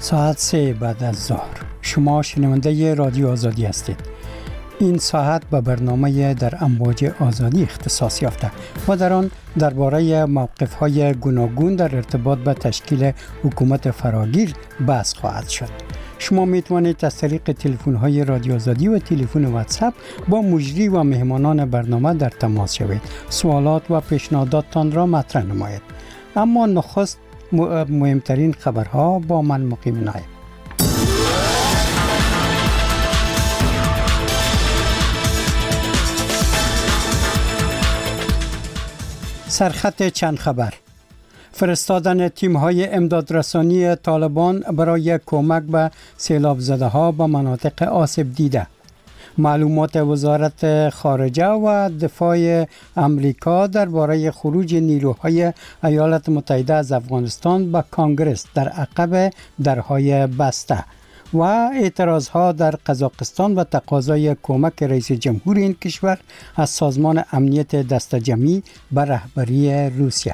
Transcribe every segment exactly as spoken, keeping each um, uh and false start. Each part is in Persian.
ساعت سه بعد از ظهر. شما شنونده رادیو آزادی هستید. این ساعت به برنامه در امواج آزادی اختصاص یافته و در آن درباره موقف‌های گوناگون در ارتباط به تشکیل حکومت فراگیر بحث خواهد شد. شما میتوانید از طریق تلفن‌های رادیو آزادی و تلفن واتساپ با مجری و مهمانان برنامه در تماس شوید. سوالات و پیشنهاداتتان را مطرح نمایید. اما نخست مهمترین خبرها با من مقیم نایب. سرخط چند خبر: فرستادن تیم‌های امدادرسانی طالبان برای کمک به سیلاب زده ها به مناطق آسیب دیده. معلومات وزارت خارجه و دفاع امریکا درباره خروج نیروهای ایالات متحده از افغانستان به کانگرس در عقب درهای بسته و اعتراضها در قزاقستان و تقاضای کمک رئیس جمهور این کشور از سازمان امنیت دست جمعی به رهبری روسیه.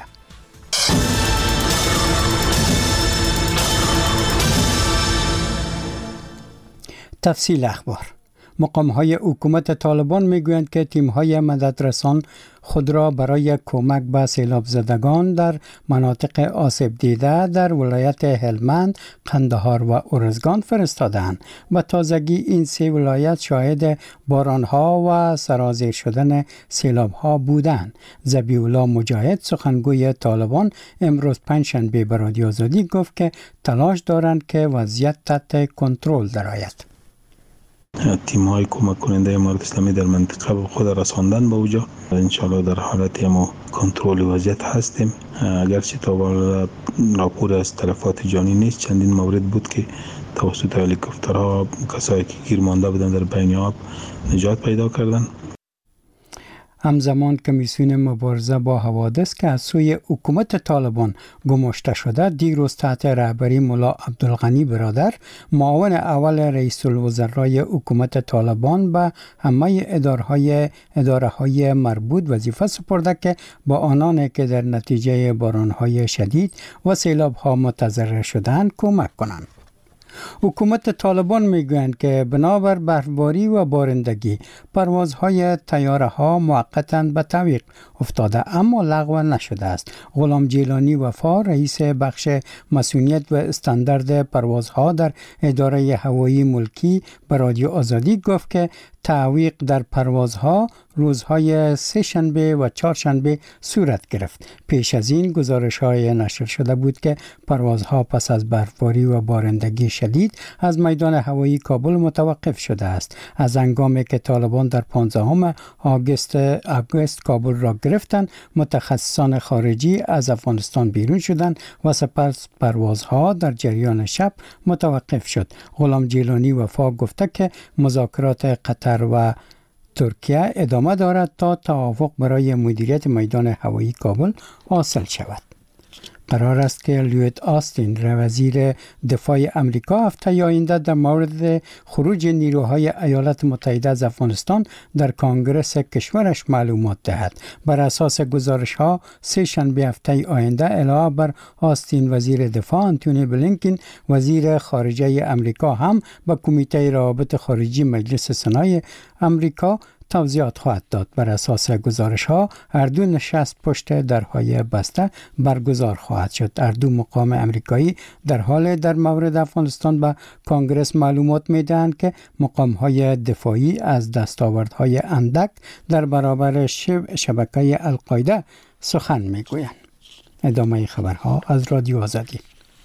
تفصیل اخبار: مقام‌های حکومت طالبان میگویند که تیم‌های مددرسان خود را برای کمک به سیلاب زدگان در مناطق آسیب دیده در ولایت هلمند، قندهار و ارزگان فرستادند. به تازگی این سه ولایت شاهد باران‌ها و سرازیر شدن سیلاب‌ها بودند. ذبیح‌الله مجاهد، سخنگوی طالبان، امروز پنجشنبه به رادیو آزادی گفت که تلاش دارند که وضعیت تحت کنترل درآید. تیم های کمک کننده امارات اسلامی در منطقه خود رساندن به اوجا. انشالله در حالت ما کنترل وضعیت هستیم. اگرچه تا حالا راپور از تلفات جانی نیست، چندین مورد بود که توسط هلیکوپترها کسایی که گیر مانده بودن در بین آب نجات پیدا کردن. همزمان کمیسیون مبارزه با حوادث که از سوی حکومت طالبان گماشته شده، دیروز تحت رهبری ملا عبدالغنی برادر، معاون اول رئیس الوزرای حکومت طالبان، به همه ادارهای اداره‌های مربوط وظیفه سپرده که با آنان که در نتیجه باران‌های شدید و سیلاب‌ها متضرر شدند کمک کنند. حکومت طالبان میگویند که بنابر برفباری و بارندگی پروازهای طیاره ها موقتا به تعویق افتاده اما لغو نشده است. غلام جیلانی وفا، رئیس بخش مسئولیت و استاندارد پروازها در اداره هوایی ملکی، به رادیو آزادی گفت که تعویق در پروازها روزهای سه شنبه و چهار شنبه صورت گرفت. پیش از این گزارش‌های نشر شده بود که پروازها پس از برفباری و بارندگی شدید از میدان هوایی کابل متوقف شده است. از هنگامی که طالبان در پانزدهم آگوست آگوست کابل را گرفتند، متخصصان خارجی از افغانستان بیرون شدند و سپس پروازها در جریان شب متوقف شد. غلام جیلانی وفا گفته که مذاکرات قطر و ترکیه ادامه دارد تا توافق برای مدیریت میدان هوایی کابل حاصل شود. قرار است که لوید آستین، وزیر دفاع امریکا، هفته آینده در مورد خروج نیروهای ایالات متحده از افغانستان در کانگرس کشورش معلومات دهد. بر اساس گزارش‌ها سه شنبه هفته آینده علاوه بر آستین، وزیر دفاع آنتونی بلینکن، وزیر خارجه امریکا، هم به کمیته روابط خارجی مجلس سنای امریکا توضیحات خواهد داد. بر اساس گزارش ها هر دو نشست پشت درهای بسته برگزار خواهد شد. هر دو مقام امریکایی در حال در مورد افغانستان به کانگرس معلومات میدهند که مقام های دفاعی از دستاوردهای اندک در برابر شبکه القاعده سخن میگویند. ادامه خبرها از رادیو آزادی.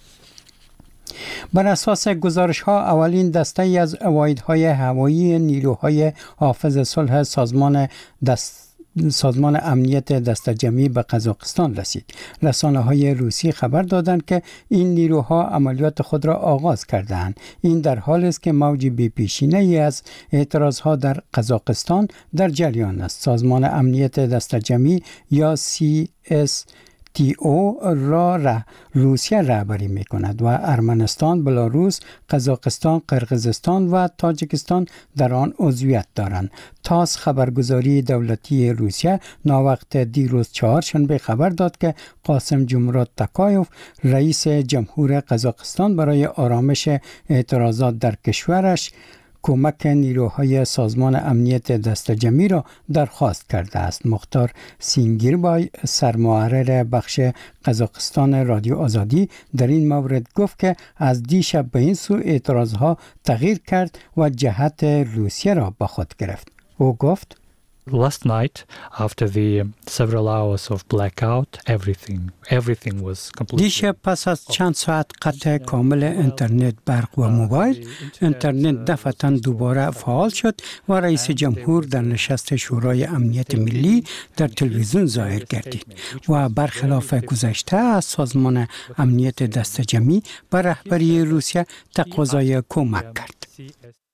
بر اساس گزارش ها اولین دسته ای از واحدهای هوایی نیروهای حافظ صلح سازمان دست سازمان امنیت دست جمعی به قزاقستان رسید. رسانه های روسی خبر دادند که این نیروها عملیات خود را آغاز کردند. این در حالی است که موج بی‌پیشینه ای از اعتراض ها در قزاقستان در جریان است. سازمان امنیت دست جمعی یا سی اس تی او را, را روسیه رهبری می کند و ارمنستان، بلاروس، قزاقستان، قرقیزستان و تاجیکستان در آن عضویت دارند. تاس خبرگزاری دولتی روسیه ناوقت دیروز چهارشنبه خبر داد که قاسم جمرات تاکایوف رئیس جمهور قزاقستان برای آرامش اعتراضات در کشورش کمک نیروهای سازمان امنیت دست جمعی را درخواست کرده است. مختار سینگیربای سرمحرر بخش قزاقستان رادیو آزادی در این مورد گفت که از دیشب به این سو اعتراضها تغییر کرد و جهت روسیه را به خود گرفت. او گفت Last night, after the several hours of blackout, everything, everything was completely... دیشب پس از چند ساعت قطع کامل اینترنت، برق و موبایل، اینترنت دفعتاً دوباره فعال شد و رئیس جمهور در نشست شورای امنیت ملی در تلویزیون ظاهر گردید و برخلاف گذشته از سازمان امنیت دست جمعی به رهبری روسیه تقاضای کمک کرد.